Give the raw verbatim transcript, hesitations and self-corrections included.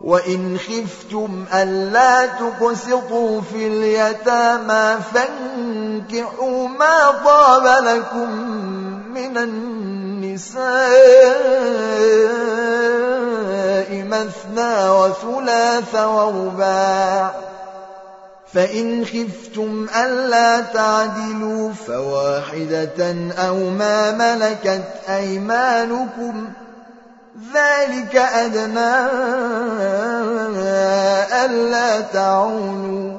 وإن خفتم ألا تقسطوا في اليتامى فانكحوا ما طاب لكم من النساء مثنى وثلاث ورباع، فإن خفتم ألا تعدلوا فواحدة أو ما ملكت أيمانكم ذلك أدنى ألا تعولوا.